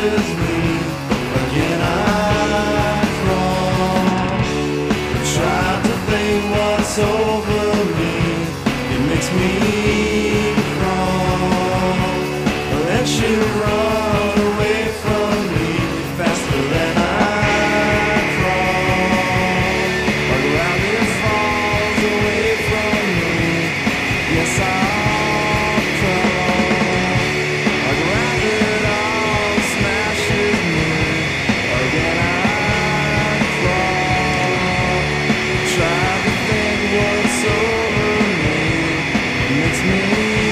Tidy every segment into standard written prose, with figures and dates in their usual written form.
smashes me. Again I crawl. I try to think what's over me. It makes me crawl. Let you run away from me faster than I crawl. Or gravity falls away from me. Yes, I'll crawl. Or gravity all smashes me. Again I crawl. Try to think what's over me. It makes me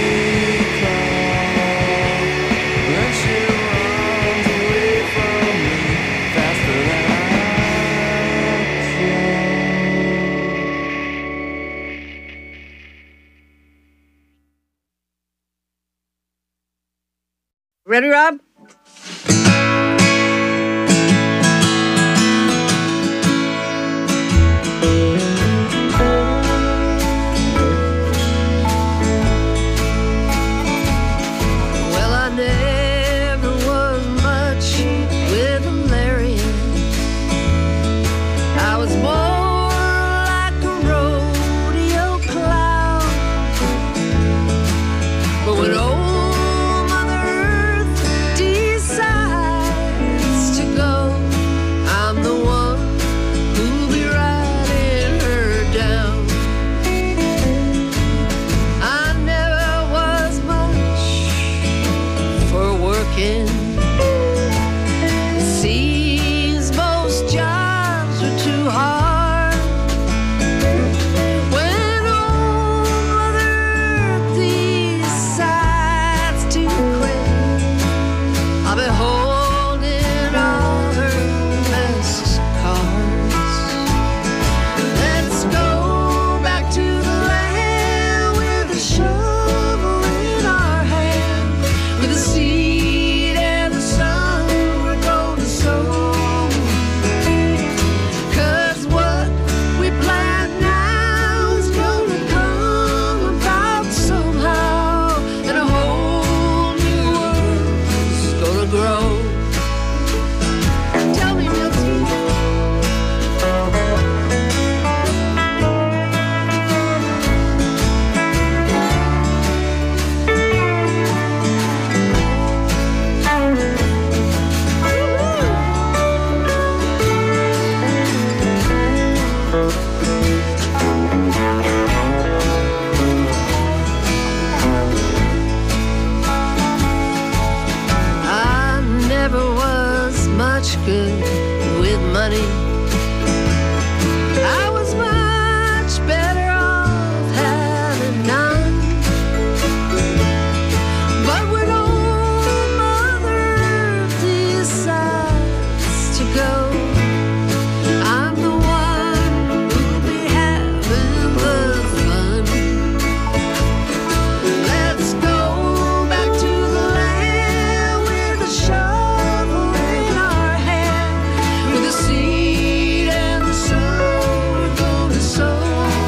crawl. Then she runs away from me faster than I crawl. Ready, Rob? Well, I never was much with a Lariat. I was more like a rodeo clown. But when old Mother Earth decides to go, I'm the one who'll be riding her down. I never was much for working. It seems most jobs are too hard. When old Mother Earth decides to quit, I'll be holding all her best cards. Let's go back to the land with a shovel in our hand, with a seed and the sun we're gonna sow. 'Cause what we plant now is gonna come about somehow, and a whole new world's gonna grow. Tell me, Milton. I never was much good with money. I was much better off having none. But when old Mother Earth decides to go, I'm the one who'll be having the fun. Let's go back to the land with a shovel in our hand, with a seed and the sun we're gonna sow.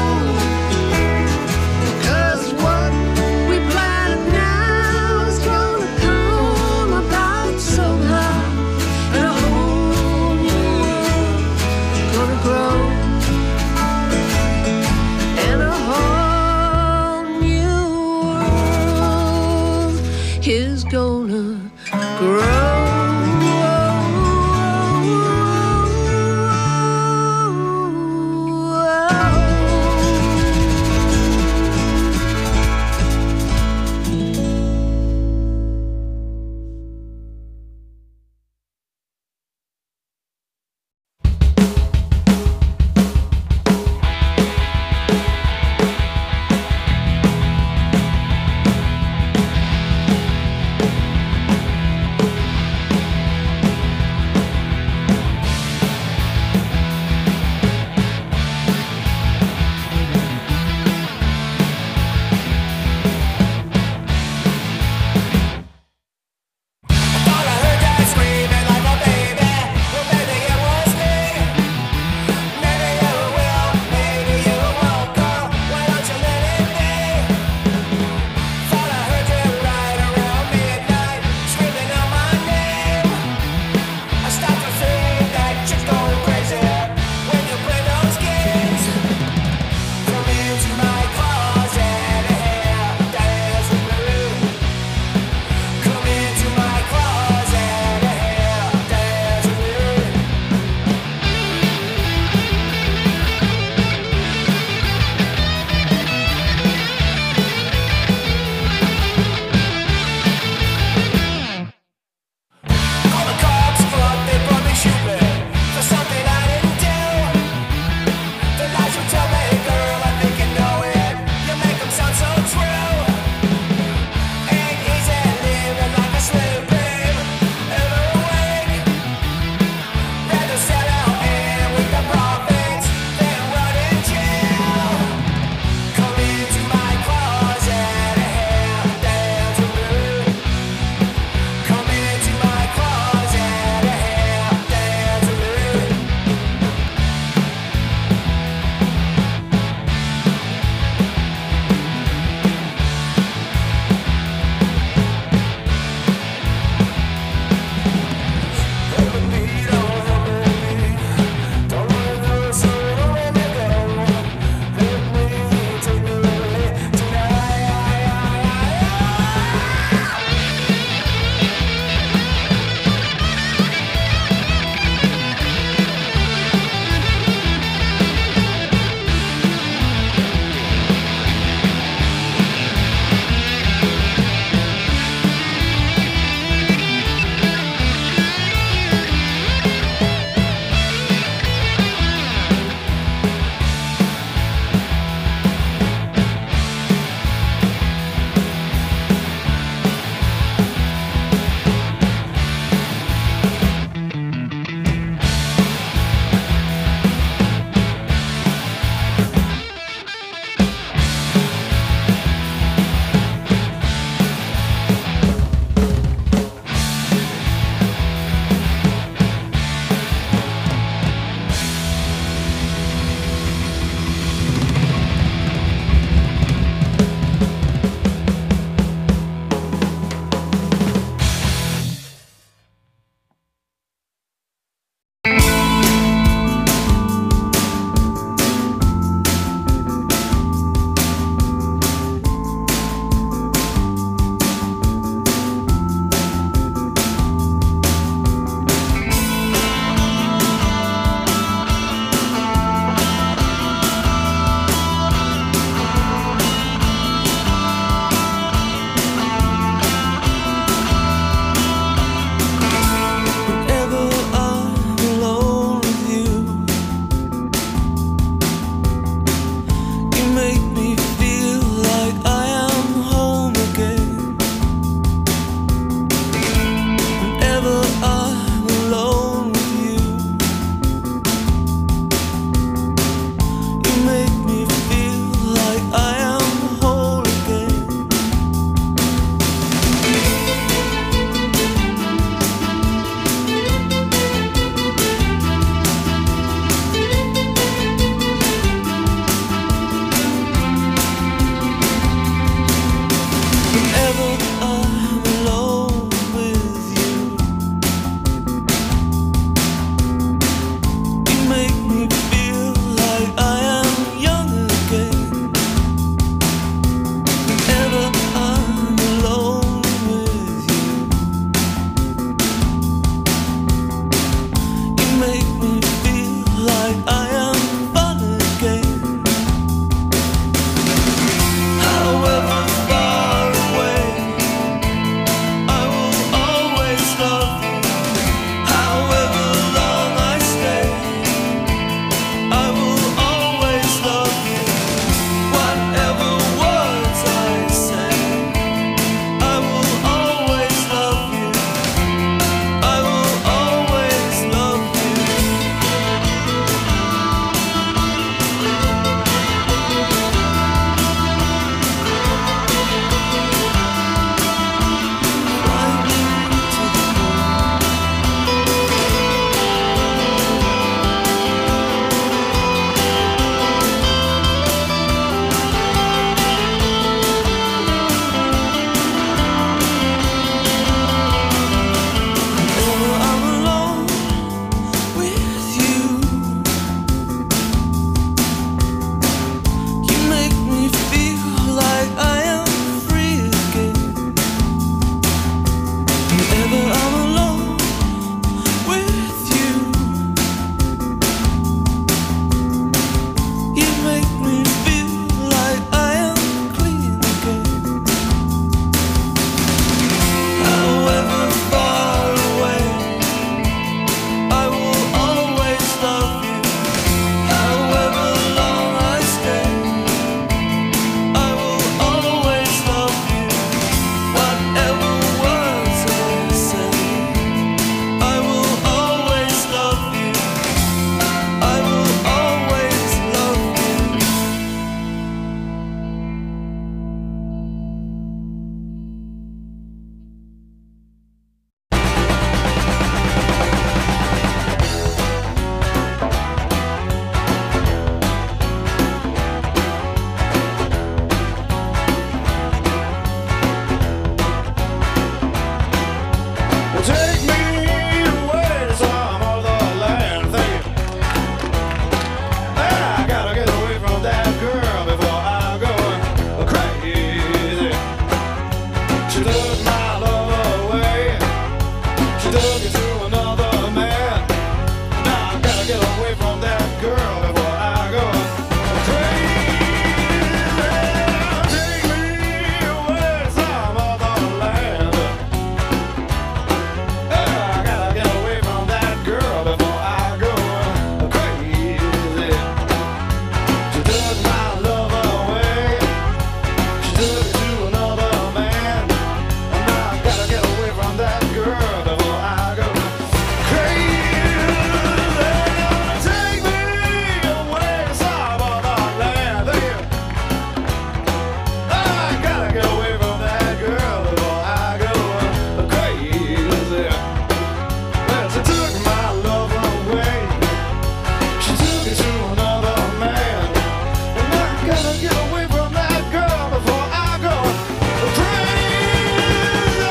'Cause what we plant now is gonna come about somehow, and a whole new world gonna grow, and a whole new world is gonna grow. whenever I'm alone with you. You make me feel like I am clean again. However far away, I will always love you. However long I stay, I will always love you. Whatever words I say, I will always love you. I will always love you. Take me away to some other land. Thank you. I gotta get away from that girl before I go crazy. She took my love away. She took it to another man. Now I gotta get away from that girl before I go crazy. Take me away to some other land. I gotta get away from that girl before I go crazy. She took my love away. She took it to another man. And now I gotta get away from that girl before I go crazy. Take me away to some other land. I gotta get away from that girl before I go crazy. Well, she took my love away. She took it to another man. And I gotta get away from that girl before I go crazy.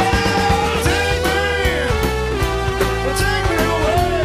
Take me away.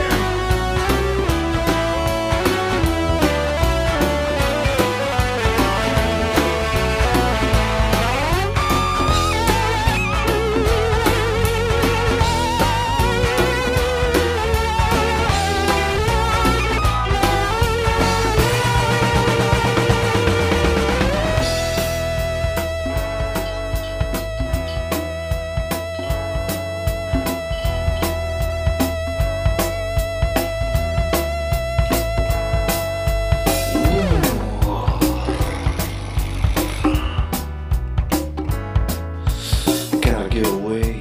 Gotta get away.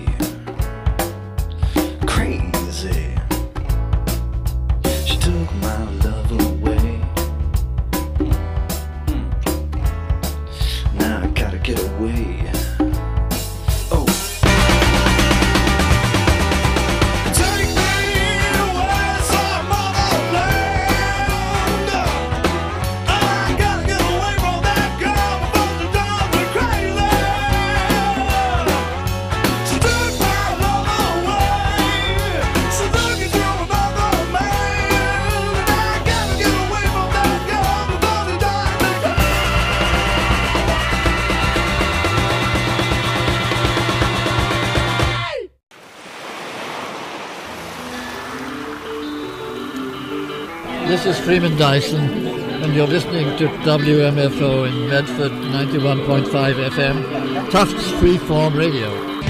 Crazy. She took my love away. Now I gotta get away. Oh. Take me away some other land. I gotta get away from that girl before she drives me crazy. She took my love away. She took it to another man. And I gotta get away from that girl before she drives me crazy. This is Freeman Dyson, and you're listening to WMFO in Medford 91.5 FM, Tufts Freeform Radio.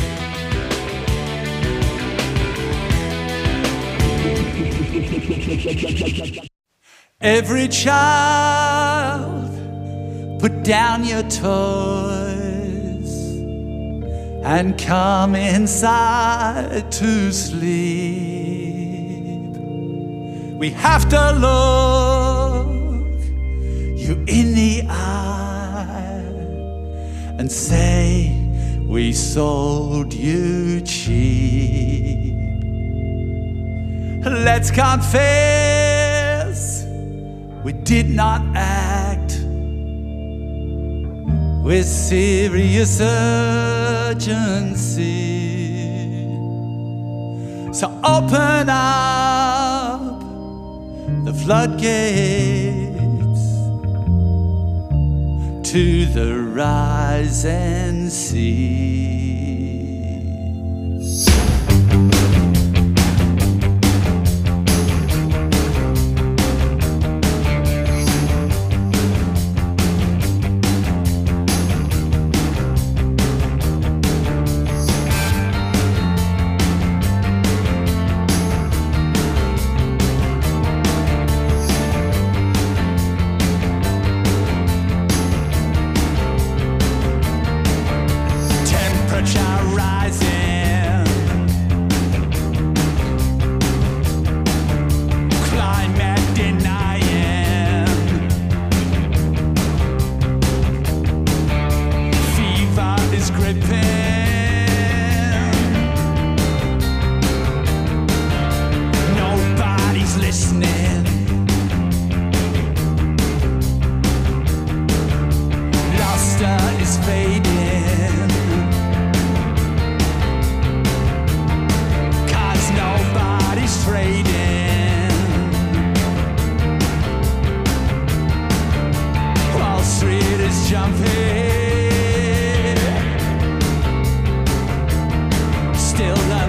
Every child, put down your toys and come inside to sleep. We have to look you in the eye and say we sold you cheap. Let's confess we did not act with serious urgency. So open up the floodgates to the rising sea.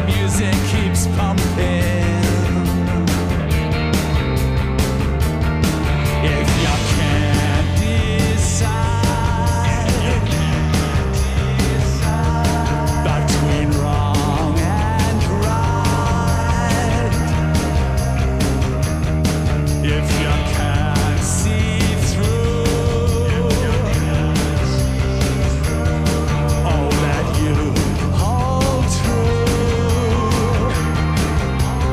music keeps pumping. If you can't decide between wrong and right, if you can't see through all that you hold true,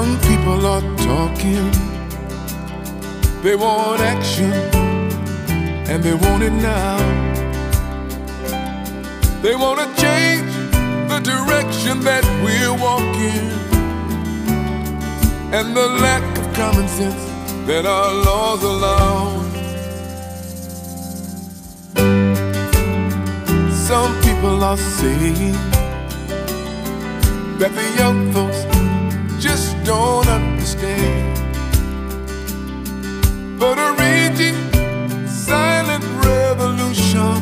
Young people are talking, they want action, and they want it now. They want to change the direction that we're walking, and the lack of common sense that our laws allow. Some people are saying that the young folks just don't understand, but a raging silent revolution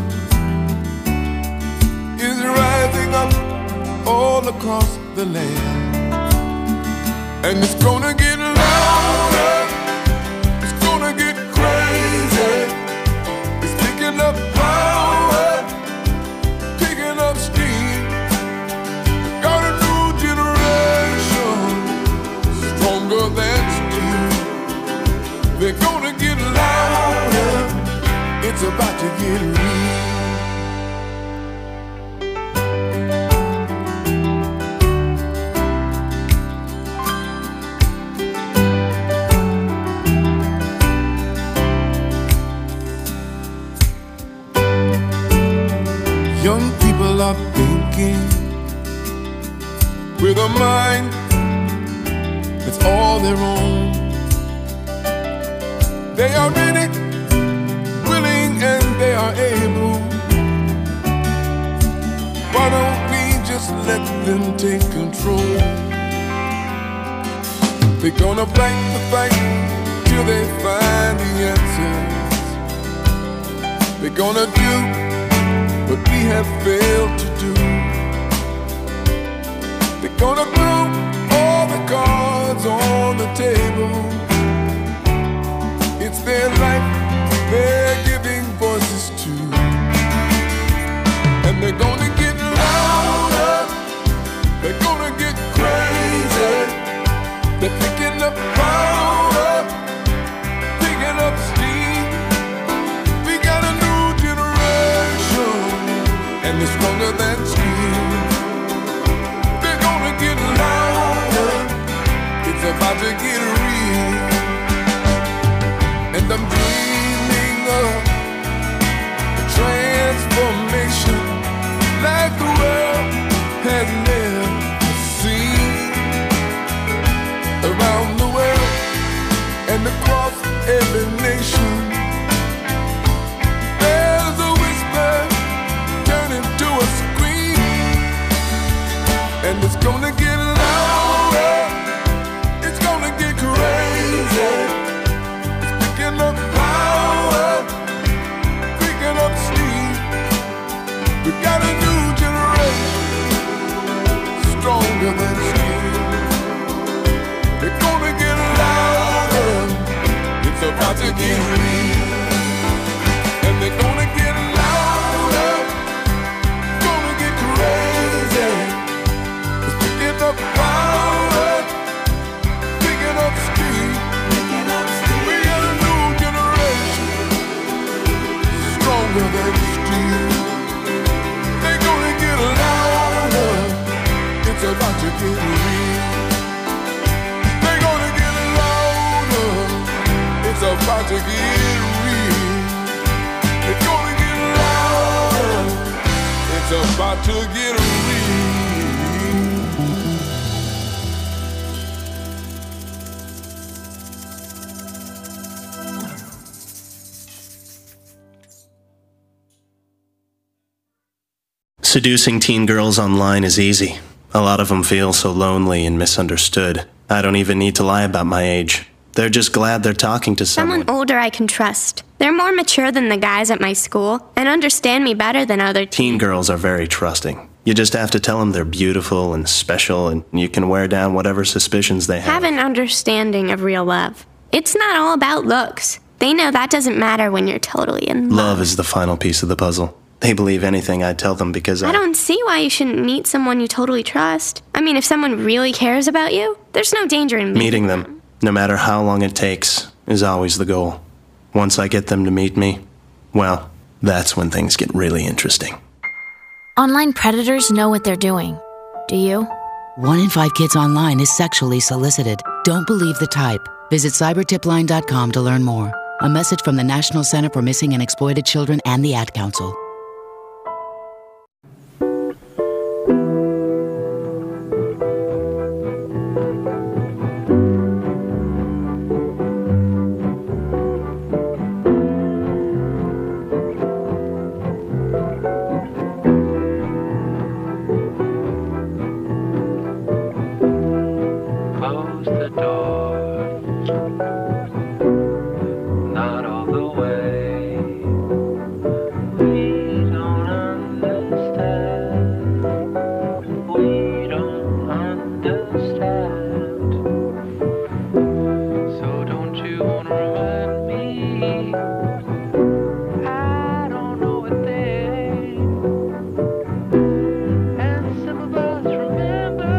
is rising up all across the land, and it's gonna get louder, it's gonna get crazy, it's picking up power, picking up steam. Got a new generation, stronger than steel. They're gonna get louder, it's about to get real. Young people are thinking with a mind that's all their own. They are ready, willing, and they are able. Why don't we just let them take control? They're gonna fight the fight till they find the answers. They're gonna do what we have failed to do. They're gonna throw all the cards on the table. It's their life they're giving voices to, and they're gonna get louder, they're gonna get crazy. They're picking up power, picking up steam. We got a new generation, and it's stronger than steel. They're gonna get louder, it's about to get real. And I'm dreaming of a transformation like the world has never seen. Around the world and across every nation, there's a whisper turning to a scream, and it's gonna get louder, it's gonna get crazy. It's picking up power, picking up steam. We got a new generation, stronger than steel. They're gonna get louder, it's about to get real. And they're gonna get louder, gonna get crazy. It's picking up power, picking up steam. We got a new generation, stronger than steel. They're gonna get louder, it's about to get real. They're gonna get louder, it's about to get real. They're gonna get louder, it's about to get real. Seducing teen girls online is easy. A lot of them feel so lonely and misunderstood. I don't even need to lie about my age. They're just glad they're talking to someone. Someone older I can trust. They're more mature than the guys at my school and understand me better than other Teen girls are very trusting. You just have to tell them they're beautiful and special, and you can wear down whatever suspicions they have. Have an understanding of real love. It's not all about looks. They know that doesn't matter when you're totally in love. Love is the final piece of the puzzle. They believe anything I tell them because I don't see why you shouldn't meet someone you totally trust. I mean, if someone really cares about you, there's no danger in meeting them, no matter how long it takes, is always the goal. Once I get them to meet me, well, that's when things get really interesting. Online predators know what they're doing. Do you? 1 in 5 kids online is sexually solicited. Don't believe the type. Visit cybertipline.com to learn more. A message from the National Center for Missing and Exploited Children and the Ad Council. Close the door, not all the way. We don't understand. We don't understand. So don't you wanna remind me? I don't know a thing. And some of us remember.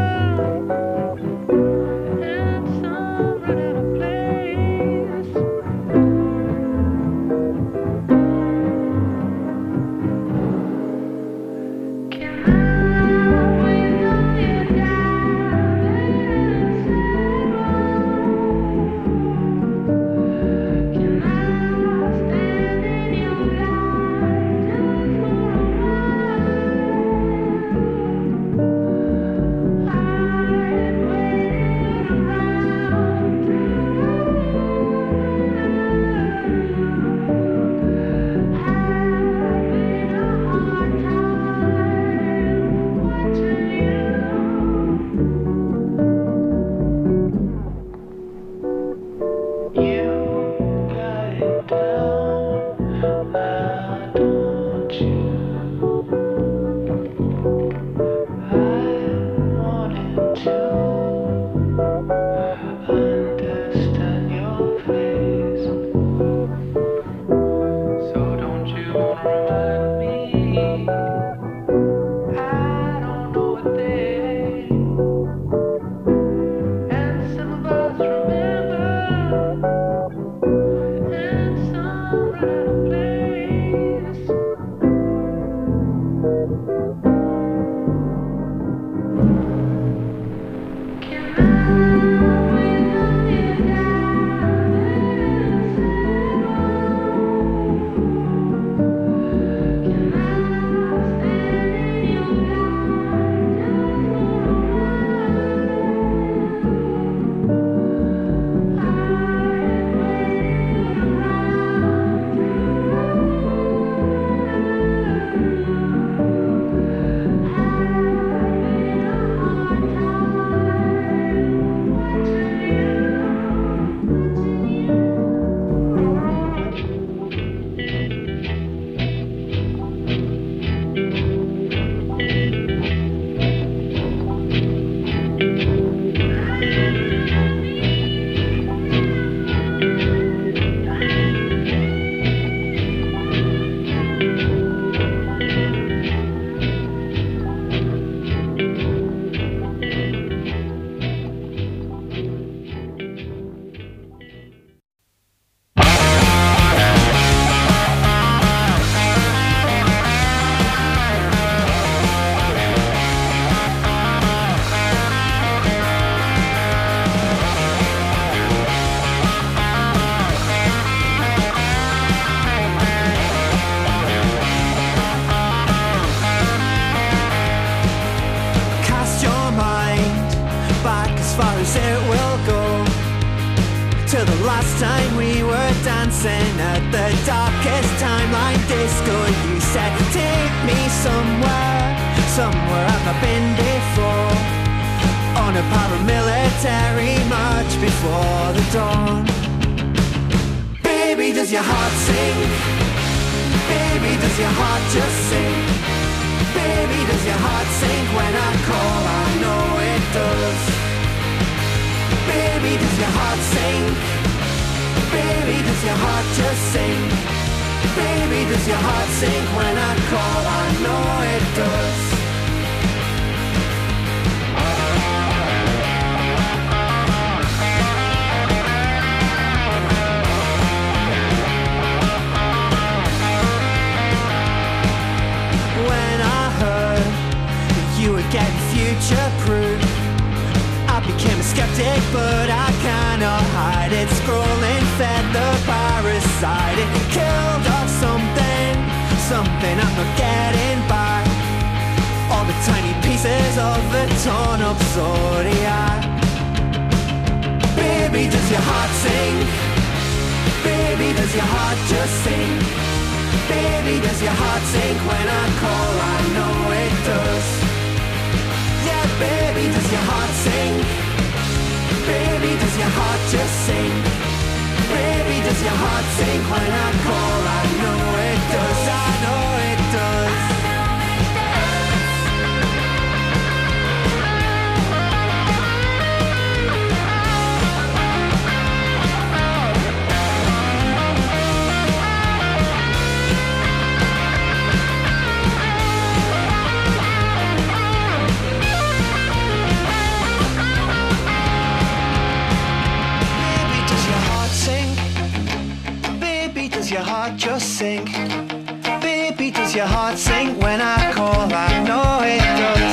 time we were dancing at the darkest timeline disco. You said, take me somewhere, somewhere I've not been before. On a paramilitary march before the dawn. Baby, does your heart sink? Baby, does your heart just sink? Baby, does your heart sink when I call? I know it does. Baby, does your heart sink? Baby, does your heart just sink? Baby, does your heart sink when I call? I know it does. When I heard that you were getting future-proof, tactic, but I cannot hide it. Scrolling fed the parasite. It killed off something I'm not getting back. All the tiny pieces of a torn up zodiac. Baby, does your heart sing? Baby, does your heart just sing? Baby, does your heart sink when I call? I know it does. Yeah, baby, does your heart sing? Baby, does your heart just sing? Baby, does your heart sink when I call? I know it does. I know it does. Does your heart just sink? Baby, does your heart sink when I call? I know it does.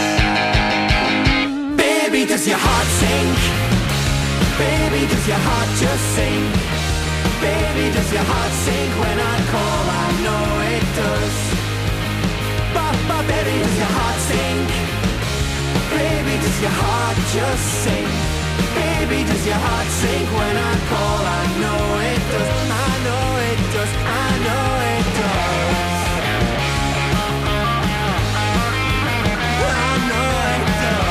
Baby, does your heart sink? Baby, does your heart just sink? Baby, does your heart sink when I call? I know it does. But baby, does your heart sink? Baby, does your heart just sink? Baby, does your heart sink when I call? I know it does. I know it does. I know it does. I know it does.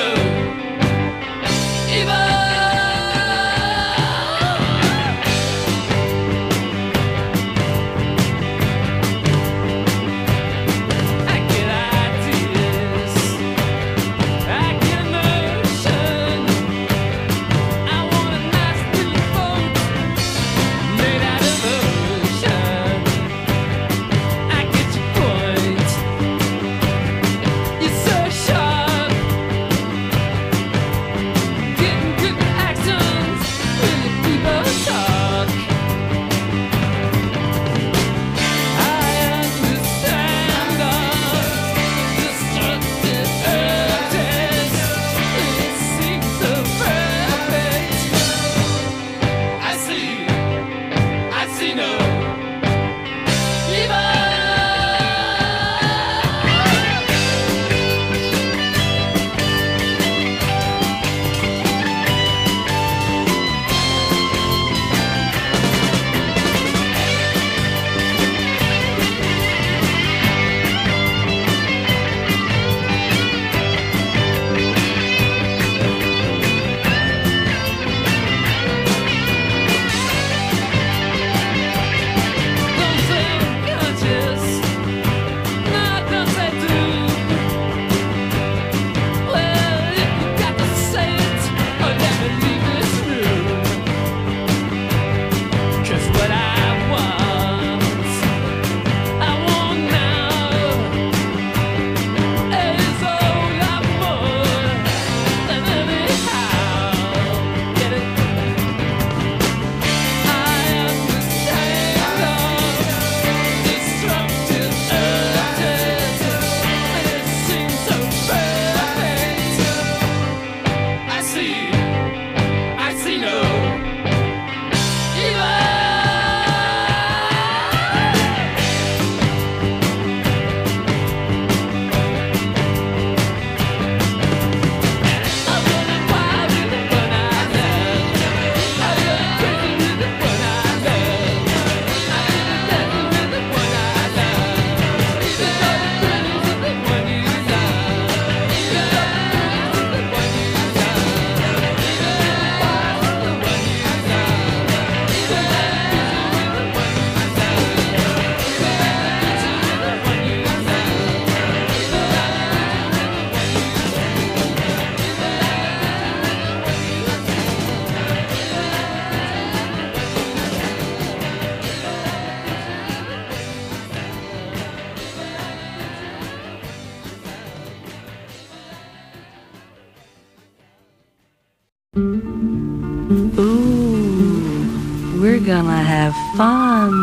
Ooh, we're gonna have fun.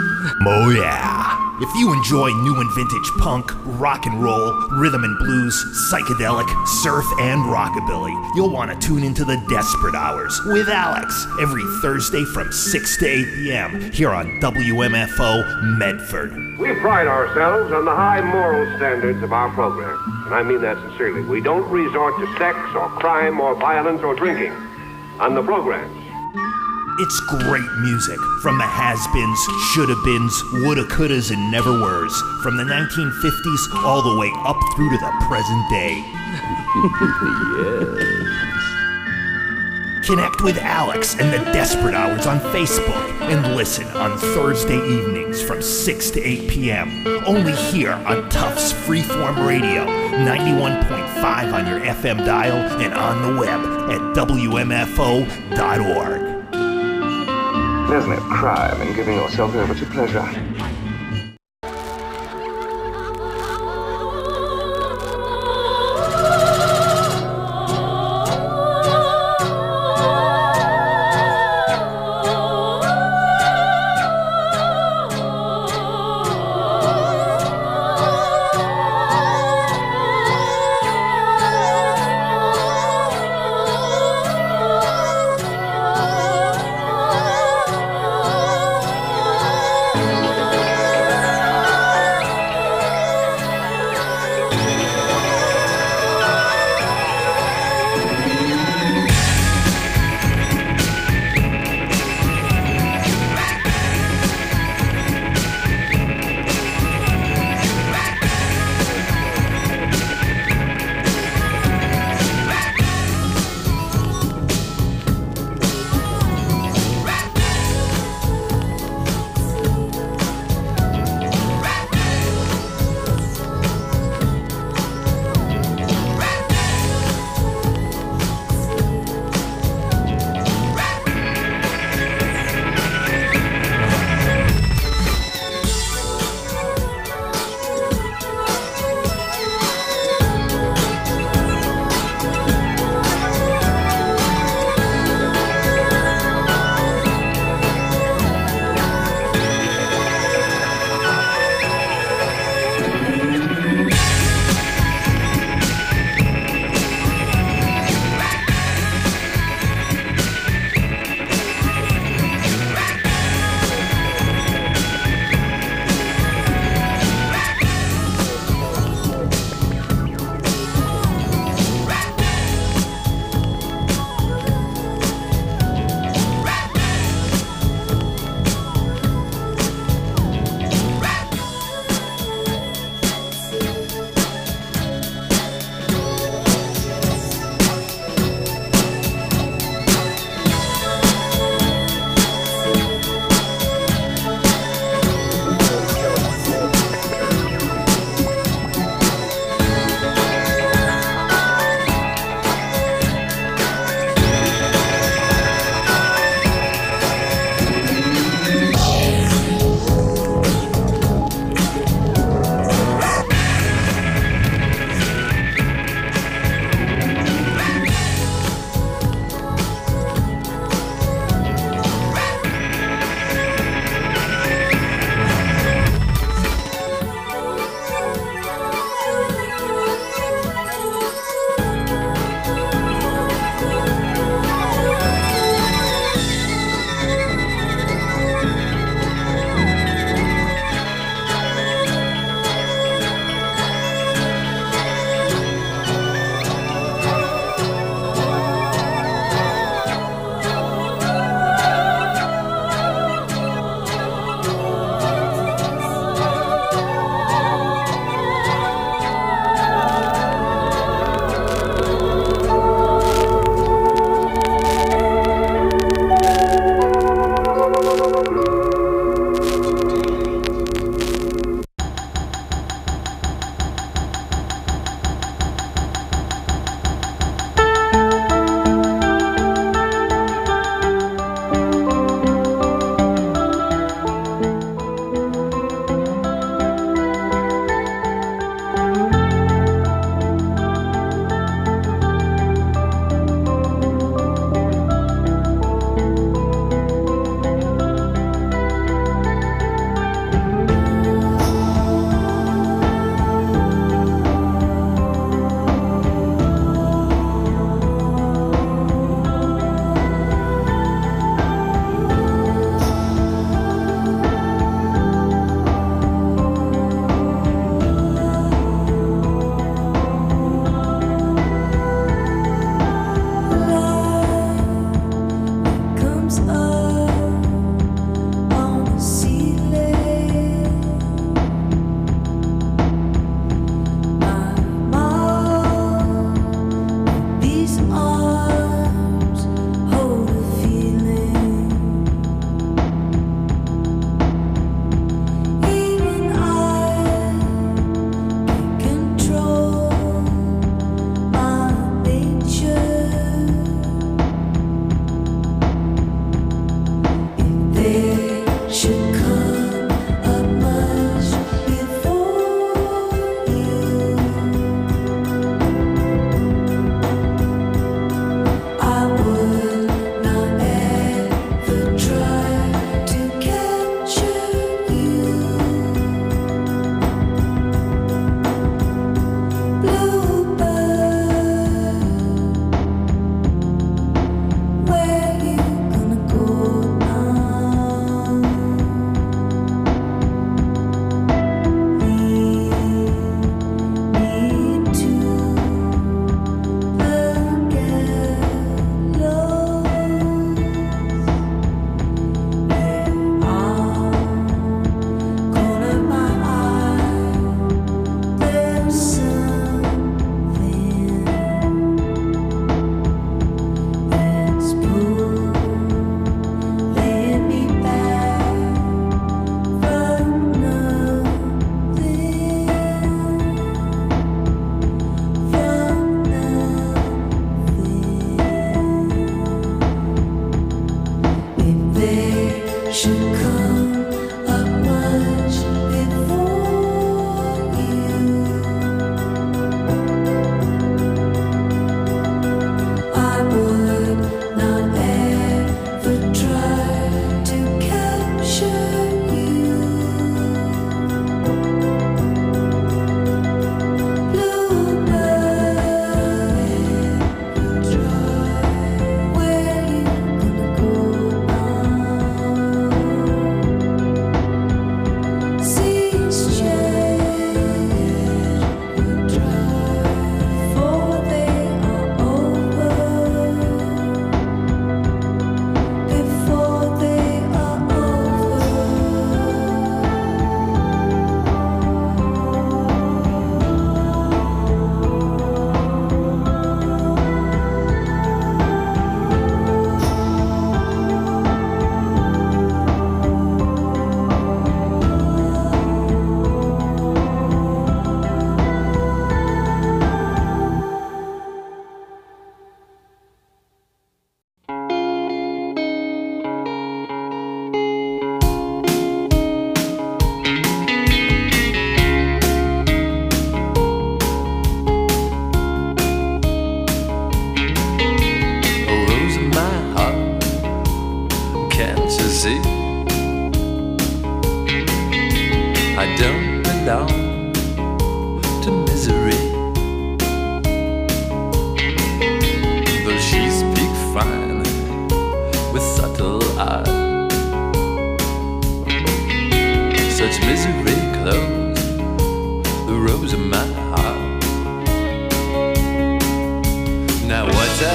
Oh yeah. If you enjoy new and vintage punk, rock and roll, rhythm and blues, psychedelic, surf, and rockabilly, you'll want to tune into the Desperate Hours with Alex every Thursday from 6 to 8 p.m. here on WMFO Medford. We pride ourselves on the high moral standards of our program, and I mean that sincerely. We don't resort to sex or crime or violence or drinking on the programs. It's great music from the has-beens, shoulda-beens, woulda-couldas, and never-weres, from the 1950s all the way up through to the present day. Yes. Connect with Alex and the Desperate Hours on Facebook and listen on Thursday evenings from 6 to 8 p.m. Only here on Tufts Freeform Radio, 91.5 on your FM dial and on the web at WMFO.org. There's no crime in giving yourself over to pleasure.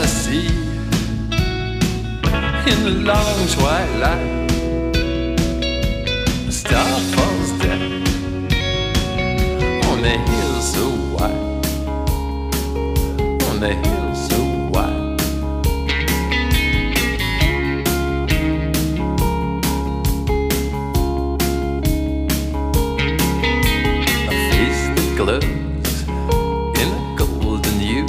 I see in the long twilight, a star falls down on the hill so wide, on the hill so wide. A face that glows in a golden hue.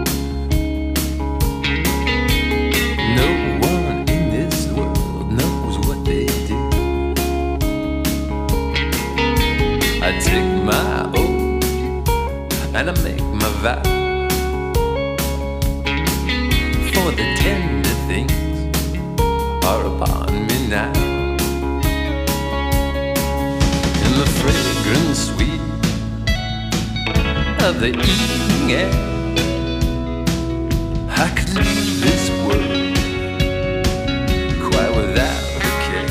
No one in this world knows what they do. I take my oath and I make my vow, for the tender things are upon me now. In the fragrant sweet of the evening air, I could leave this world quite without a care.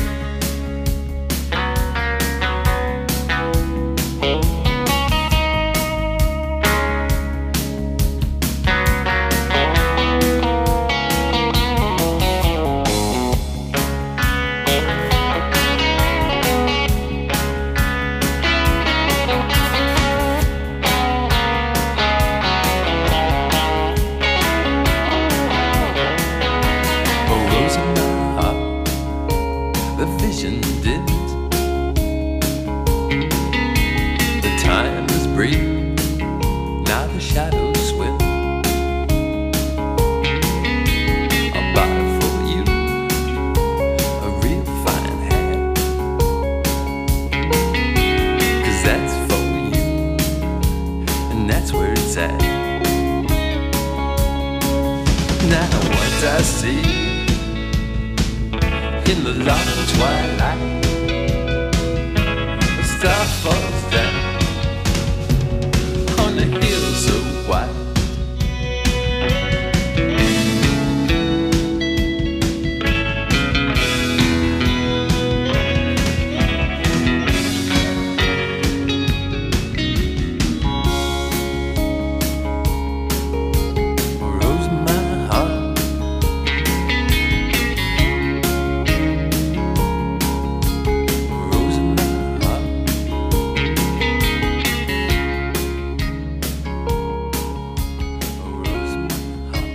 A rose in my heart, the vision dims. The time is brief, now the shadows swim. I'll buy for you a real fine hat, 'cause that's for you, and that's where it's at. Now what I see in the long twilight, a star falls down on the hill so wide. A rose in my heart, a rose in my heart. A rose in my heart.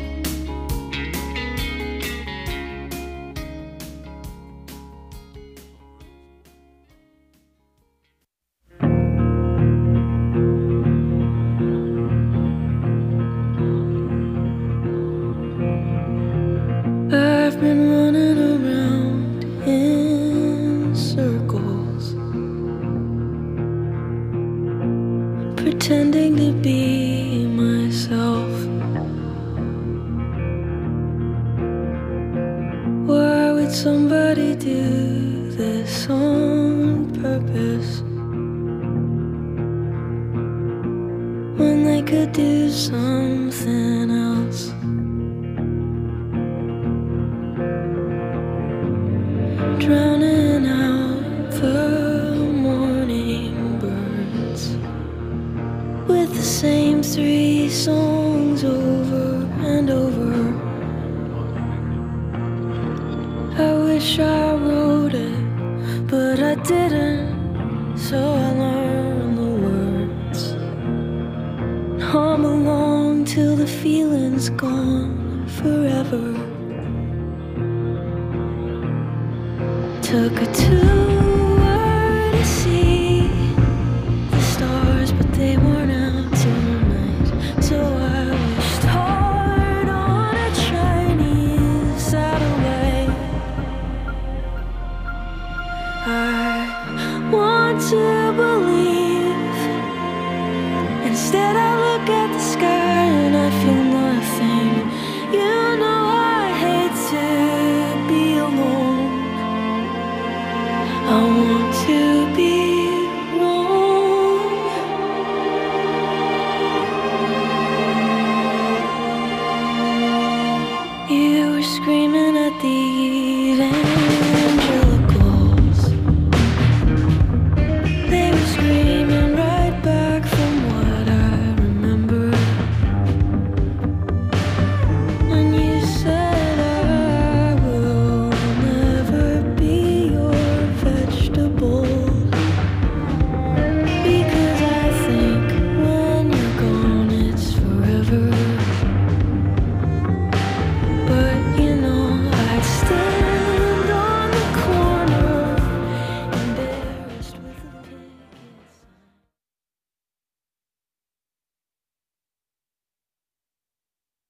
I've been running around in circles, pretending to be myself. Why would somebody do this on purpose when they could do something else? Drowning out the morning birds with the same 3 songs over and over. I wish I wrote it, but I didn't, so I learned the words. Hum along till the feeling's gone forever. Took her to